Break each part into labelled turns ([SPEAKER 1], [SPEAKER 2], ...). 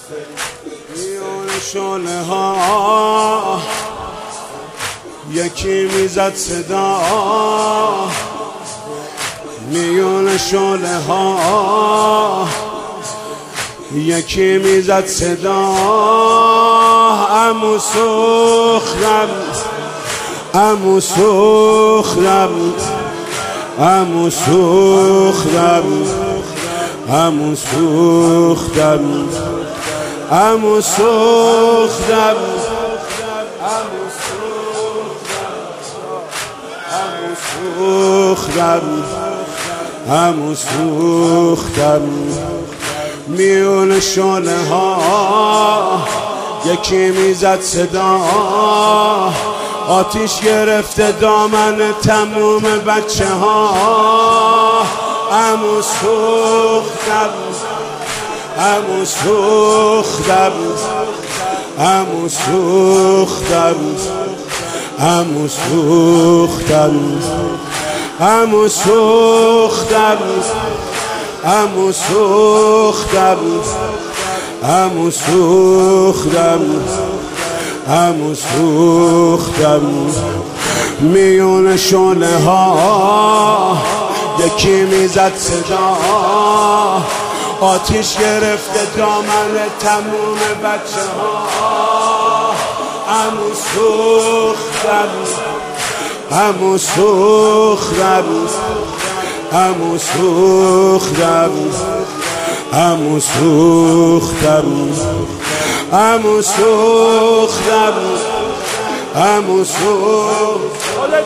[SPEAKER 1] میون شعله ها یکی میزد صدا، میون شعله ها یکی میزد صدا. عمو سوختم، عمو سوختم، عمو سوختم، عمو سوختم، عمو سوختم، عمو سوختم، عمو سوختم. میون شعله ها یکی میزد صدا، آتیش گرفته دامن تموم بچه ها. عمو سوختم، عمو سوختم، عمو سوختم، عمو سوختم، عمو سوختم، عمو سوختم، عمو سوختم، عمو سوختم. میون شعله ها یکی میزد صدا، آتیش گرفته دامن تموم بچه ها. عمو سوختم، عمو سوختم، عمو سوختم، عمو سوختم، عمو سوختم، عمو سوختم.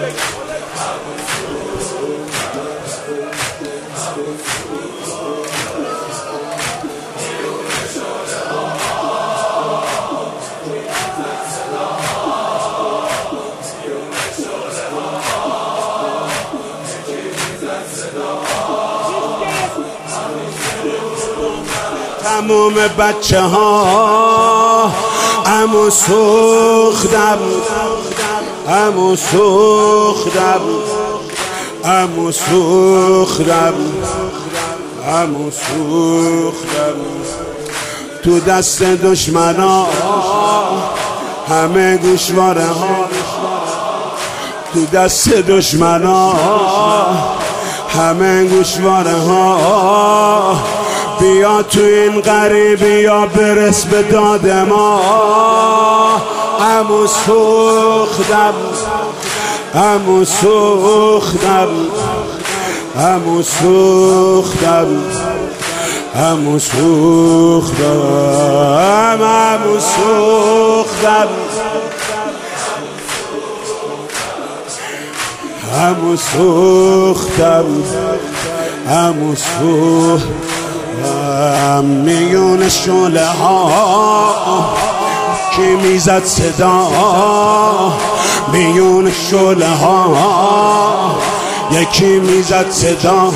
[SPEAKER 1] تموم بچه ها عمو سوختم، عمو سوختم، عمو سوختم، عمو سوختم. تو دست دشمنا همه گوشواره ها، تو دست دشمنا همه گوشواره ها. بیا تو این غریبی یا برس به داد ما. عمو سوختم، عمو سوختم، عمو سوختم، عمو سوختم، عمو سوختم، عمو سوختم، عمو سوختم. میون شعله ها کی میزد صدا، میون شعله ها یکی میزد صدا.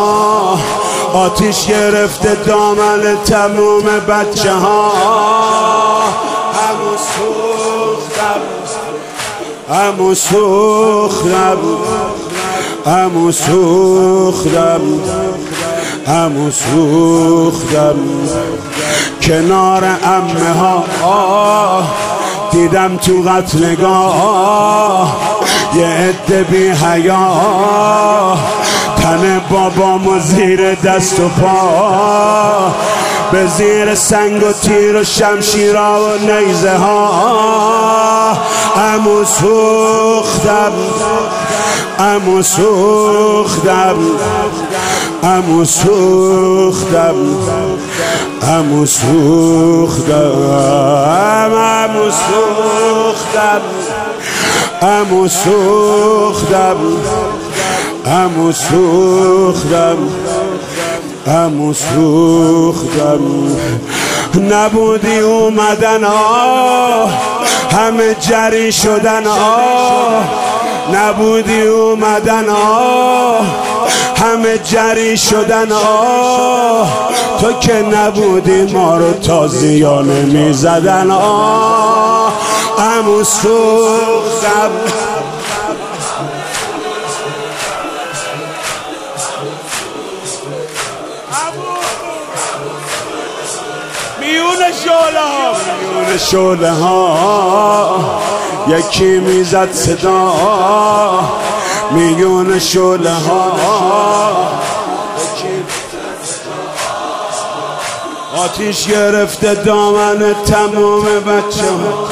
[SPEAKER 1] آتیش گرفته دامن تموم بچه ها. عمو سوختم، عمو سوختم، عمو سوختم، عمو سوختم. کنار عمه ها دیدم تو قتلگاه یه عده بی حیا، تن بابامو زیر دست و پا، به زیر سنگ و تیر و شمشیرها و نیزه ها. عمو سوختم، عمو سوختم، عمو سوختم، عمو سوختم، عمو سوختم، عمو سوختم، عمو سوختم، عمو سوختم. نبودی اومدن همه جری شدن نبودی اومدن همه جری شدن تو که نبودی ما رو تازیانه می زدن. عمو سوختم، میون میون شعله ها یکی میزد صدا، میون شعله ها آتیش گرفته دامن تمام بچه ها.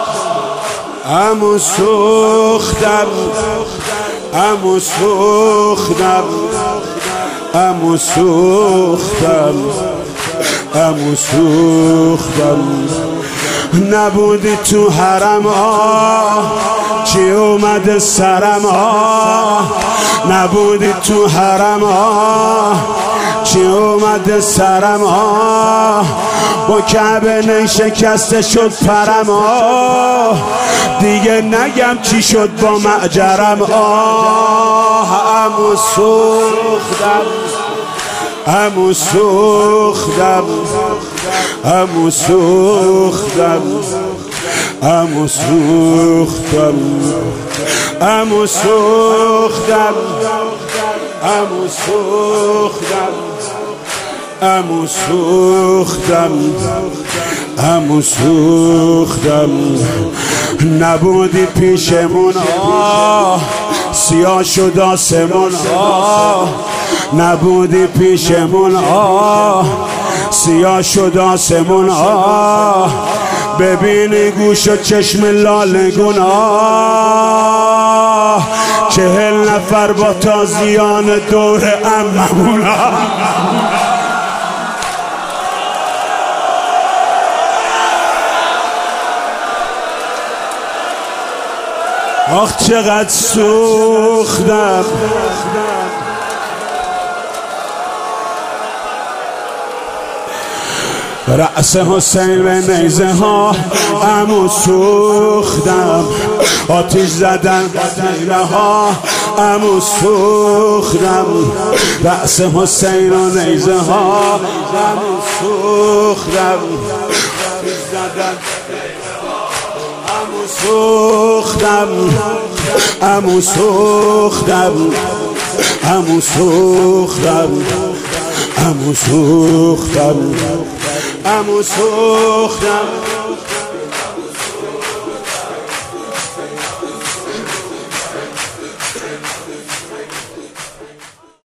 [SPEAKER 1] عمو سوختم، عمو سوختم، عمو سوختم، عمو سوختم. نبودی تو حرم چی اومد سرم نبودی تو حرم چی اومد سرم با کعبه نشکسته شد پرم دیگه نگم چی شد با معجرم عمو سوختم، عمو سوختم، عمو سوختم، عمو سوختم، عمو سوختم، عمو سوختم، عمو سوختم، عمو سوختم. نبودی پیشمون سیاه شد آسمون نبودی پیشمون سیاه شد آسمون ببینی گوش و چشم لالگون 40 نفر با تازیان دور عممون آخ چقدر سوختم رأس حسین به نیزه ها عمو سوختم آتیش زدن نیزه ها عمو سوختم رأس حسین و نیزه ها عمو سوختم آتیش زدن عمو سوختم عمو سوختم عمو سوختم عمو سوختم عمو سوختم